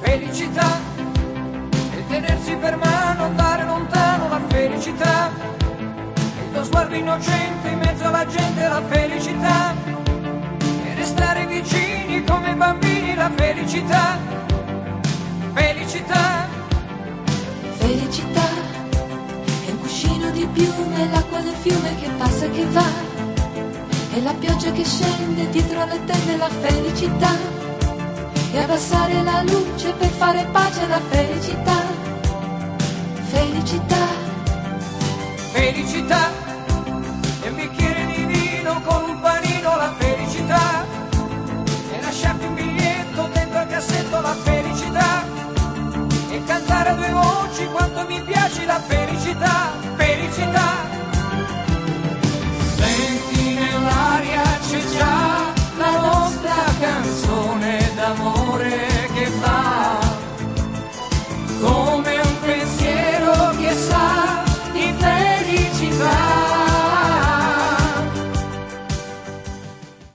felicità, e tenersi per mano, andare lontano, la felicità, il tuo sguardo innocente in mezzo alla gente, la felicità, e restare vicini come bambini, la felicità, felicità. Felicità è un cuscino di piume, l'acqua del fiume che passa e che va, e la pioggia che scende dietro le tende, la felicità, e abbassare la luce per fare pace alla felicità, felicità. Felicità è un bicchiere di vino con un panino, la felicità, e lasciarti un biglietto dentro al cassetto, la felicità, e cantare a due voci quanto mi piace la felicità.